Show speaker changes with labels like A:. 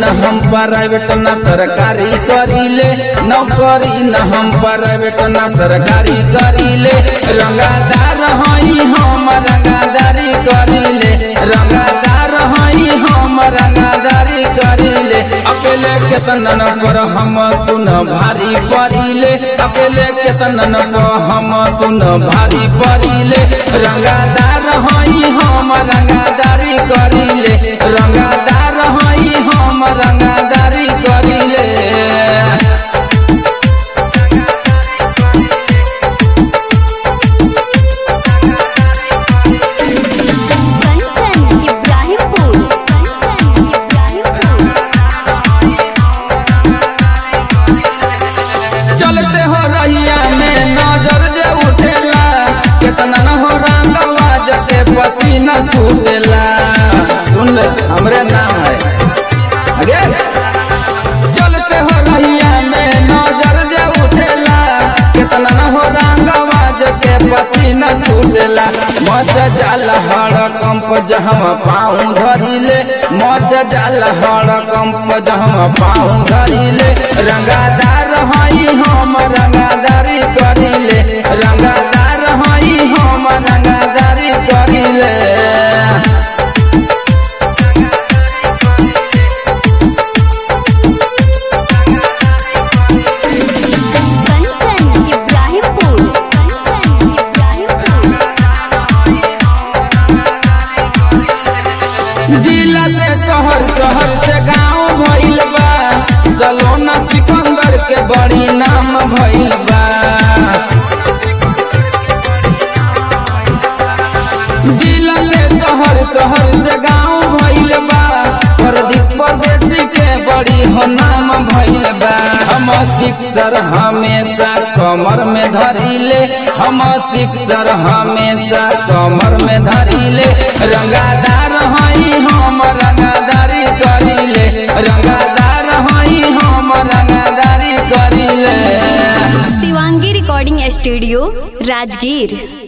A: हम प्राइवेट न सरकारी करीले, नौकरी न हम प्राइवेट न सरकारी करीले। रंगादार हई हम रंगादारी करीले, रंगादार हई हम रंगादारी करीले। अकेले केतनन पर हम सुन भारी पड़ीले, अकेले केतनन पर हम सुन भारी पड़ीले। रंगादार हई हम रंगादारी करीले, रंगादार हई हम रंगादारी करीले। चलते हो रहिया में नजर जे उठेला, कितना न हो रंगवा जते पसीना छूटेला। सुन ले हमरे नाम है आगे। चलते हो रहिया में नजर जे उठेला, कितना न हो रंगवा जते पसीना छूटेला। मच जाला हर कंप जहम पाँव धरिले, मच जाला हर कंप जहम पाँव धरिले। रंगादार हई हम रंगादारी करीले, रंगादार हई हम रंगादारी करीले। जिला से शहर, शहर से गाँव भइल बा, सलोना सिकंदर के बड़ी नाम भइल बा। जिला से शहर, शहर से गाँव भइल बा, प्रदीप परदेसी के बड़ी हो नाम भइल बा। हम सिक्सर हमेशा कमर में धरिले, हम सिक्सर हमेशा कमर में धरिले। रंगादार हई हम रंगादारी करीले, रंगादार हई हम रंगादारी करीले।
B: Shivangi recording studio Rajgir.